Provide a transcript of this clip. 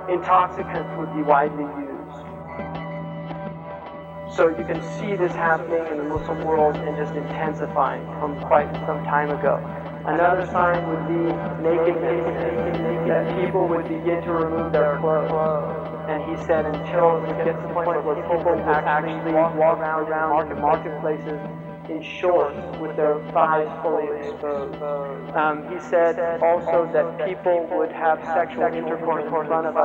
intoxicants would be widely used. So you can see this happening in the Muslim world and just intensifying from quite some time ago. Another sign would be nakedness, that people would begin to remove their clothes. And he said until it gets to the point where people would actually walk around in the marketplaces in shorts with their thighs fully exposed. He said also that people would have sexual intercourse in front of